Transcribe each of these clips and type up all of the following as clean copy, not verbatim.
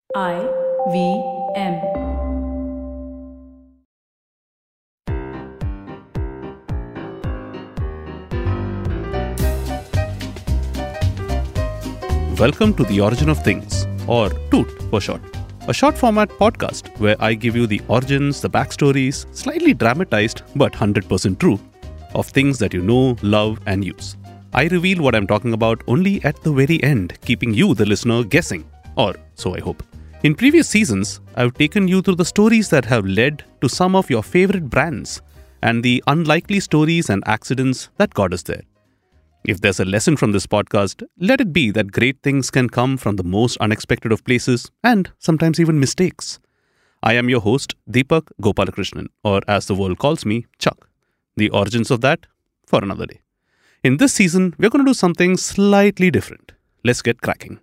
IVM. Welcome to The Origin of Things, or TOOT for short. A short format podcast where I give you the origins, the backstories, slightly dramatized but 100% true, of things that you know, love, and use. I reveal what I'm talking about only at the very end, keeping you, the listener, guessing. Or so I hope. In previous seasons, I've taken you through the stories that have led to some of your favorite brands and the unlikely stories and accidents that got us there. If there's a lesson from this podcast, let it be that great things can come from the most unexpected of places and sometimes even mistakes. I am your host, Deepak Gopalakrishnan, or as the world calls me, Chuck. The origins of that for another day. In this season, we're going to do something slightly different. Let's get cracking.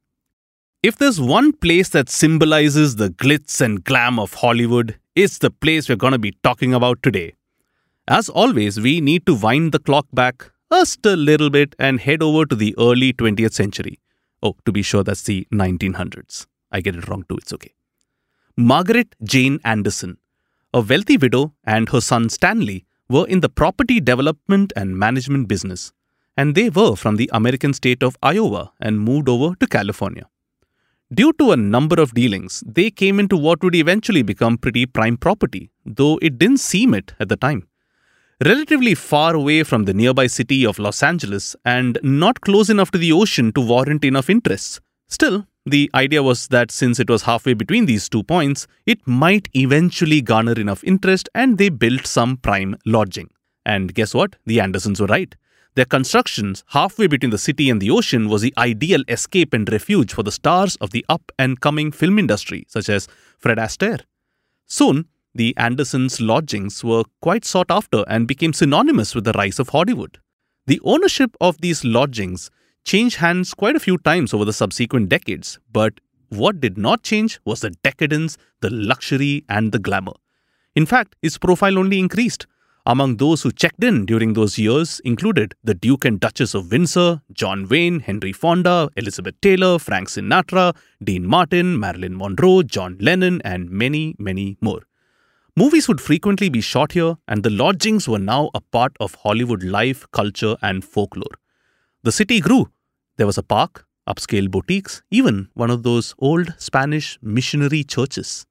If there's one place that symbolizes the glitz and glam of Hollywood, it's the place we're going to be talking about today. As always, we need to wind the clock back just a little bit and head over to the early 20th century. Oh, to be sure, that's the 1900s. I get it wrong too, it's okay. Margaret Jane Anderson, a wealthy widow, and her son Stanley were in the property development and management business, and they were from the American state of Iowa and moved over to California. Due to a number of dealings, they came into what would eventually become pretty prime property, though it didn't seem it at the time. Relatively far away from the nearby city of Los Angeles and not close enough to the ocean to warrant enough interests. Still, the idea was that since it was halfway between these 2 points, it might eventually garner enough interest, and they built some prime lodging. And guess what? The Andersons were right. Their constructions halfway between the city and the ocean was the ideal escape and refuge for the stars of the up-and-coming film industry, such as Fred Astaire. Soon, the Andersons' lodgings were quite sought after and became synonymous with the rise of Hollywood. The ownership of these lodgings changed hands quite a few times over the subsequent decades, but what did not change was the decadence, the luxury, and the glamour. In fact, its profile only increased. Among those who checked in during those years included the Duke and Duchess of Windsor, John Wayne, Henry Fonda, Elizabeth Taylor, Frank Sinatra, Dean Martin, Marilyn Monroe, John Lennon, and many, many more. Movies would frequently be shot here, and the lodgings were now a part of Hollywood life, culture, and folklore. The city grew. There was a park, upscale boutiques, even one of those old Spanish missionary churches.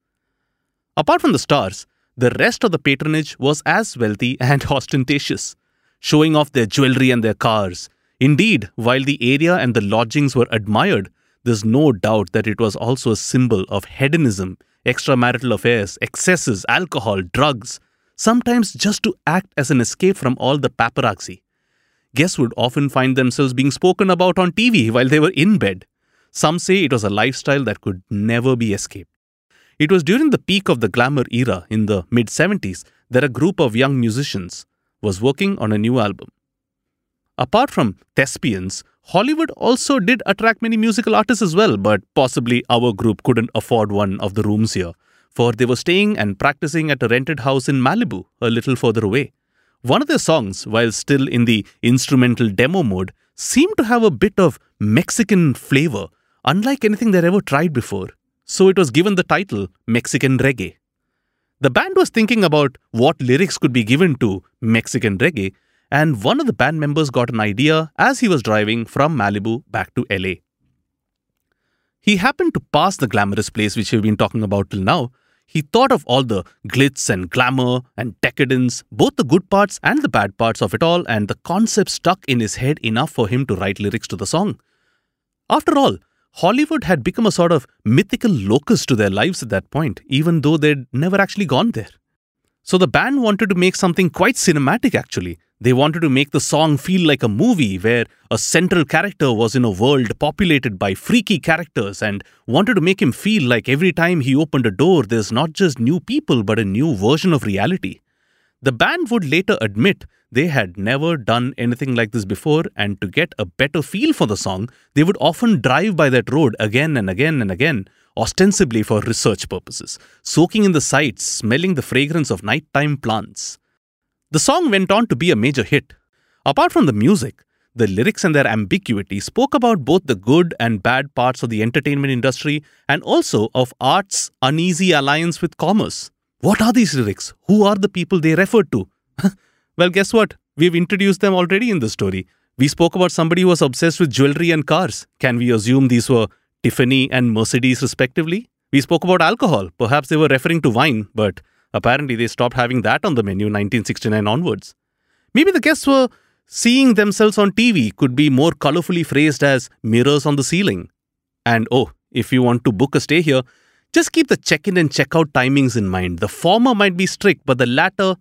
Apart from the stars, the rest of the patronage was as wealthy and ostentatious, showing off their jewelry and their cars. Indeed, while the area and the lodgings were admired, there's no doubt that it was also a symbol of hedonism, extramarital affairs, excesses, alcohol, drugs, sometimes just to act as an escape from all the paparazzi. Guests would often find themselves being spoken about on TV while they were in bed. Some say it was a lifestyle that could never be escaped. It was during the peak of the glamour era in the mid-70s that a group of young musicians was working on a new album. Apart from thespians, Hollywood also did attract many musical artists as well, but possibly our group couldn't afford one of the rooms here, for they were staying and practicing at a rented house in Malibu, a little further away. One of their songs, while still in the instrumental demo mode, seemed to have a bit of Mexican flavor, unlike anything they'd ever tried before. So it was given the title Mexican Reggae. The band was thinking about what lyrics could be given to Mexican Reggae, and one of the band members got an idea as he was driving from Malibu back to LA. He happened to pass the glamorous place which we've been talking about till now. He thought of all the glitz and glamour and decadence, both the good parts and the bad parts of it all, and the concept stuck in his head enough for him to write lyrics to the song. After all, Hollywood had become a sort of mythical locus to their lives at that point, even though they'd never actually gone there. So the band wanted to make something quite cinematic actually. They wanted to make the song feel like a movie where a central character was in a world populated by freaky characters, and wanted to make him feel like every time he opened a door, there's not just new people but a new version of reality. The band would later admit they had never done anything like this before, and to get a better feel for the song, they would often drive by that road again and again and again, ostensibly for research purposes, soaking in the sights, smelling the fragrance of nighttime plants. The song went on to be a major hit. Apart from the music, The lyrics and their ambiguity spoke about both the good and bad parts of the entertainment industry and also of art's uneasy alliance with commerce. What are these lyrics? Who are the people they referred to? Well, guess what? We've introduced them already in the story. We spoke about somebody who was obsessed with jewelry and cars. Can we assume these were Tiffany and Mercedes respectively? We spoke about alcohol. Perhaps they were referring to wine, but apparently they stopped having that on the menu 1969 onwards. Maybe the guests were seeing themselves on TV, could be more colorfully phrased as mirrors on the ceiling. And if you want to book a stay here, just keep the check-in and check-out timings in mind. The former might be strict, but the latter,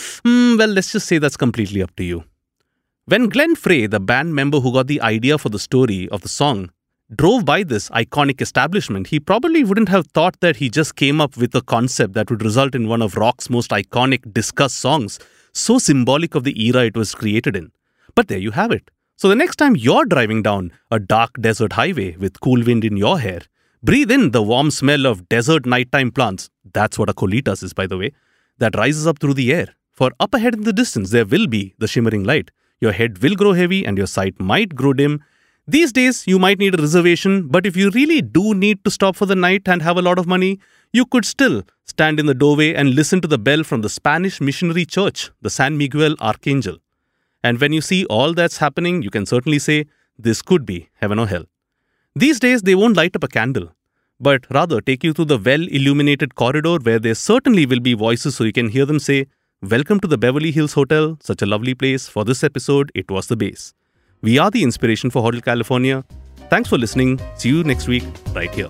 let's just say that's completely up to you. When Glenn Frey, the band member who got the idea for the story of the song, drove by this iconic establishment, he probably wouldn't have thought that he just came up with a concept that would result in one of rock's most iconic discussed songs, so symbolic of the era it was created in. But there you have it. So the next time you're driving down a dark desert highway with cool wind in your hair, breathe in the warm smell of desert nighttime plants. That's what a colitas is, by the way. That rises up through the air. For up ahead in the distance, there will be the shimmering light. Your head will grow heavy and your sight might grow dim. These days, you might need a reservation, but if you really do need to stop for the night and have a lot of money, you could still stand in the doorway and listen to the bell from the Spanish missionary church, the San Miguel Archangel. And when you see all that's happening, you can certainly say, this could be heaven or hell. These days, they won't light up a candle, but rather take you through the well-illuminated corridor where there certainly will be voices so you can hear them say, "Welcome to the Beverly Hills Hotel, such a lovely place. For this episode, it was the base." We are the inspiration for Hotel California. Thanks for listening. See you next week, right here.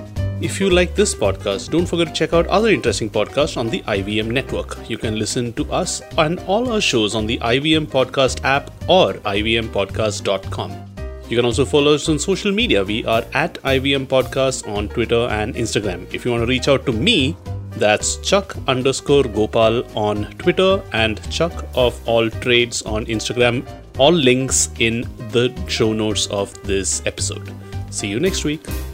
If you like this podcast, don't forget to check out other interesting podcasts on the IVM network. You can listen to us and all our shows on the IVM Podcast app or ivmpodcast.com. You can also follow us on social media. We are at IVM Podcast on Twitter and Instagram. If you want to reach out to me, that's Chuck_Gopal on Twitter and Chuck of All Trades on Instagram. All links in the show notes of this episode. See you next week.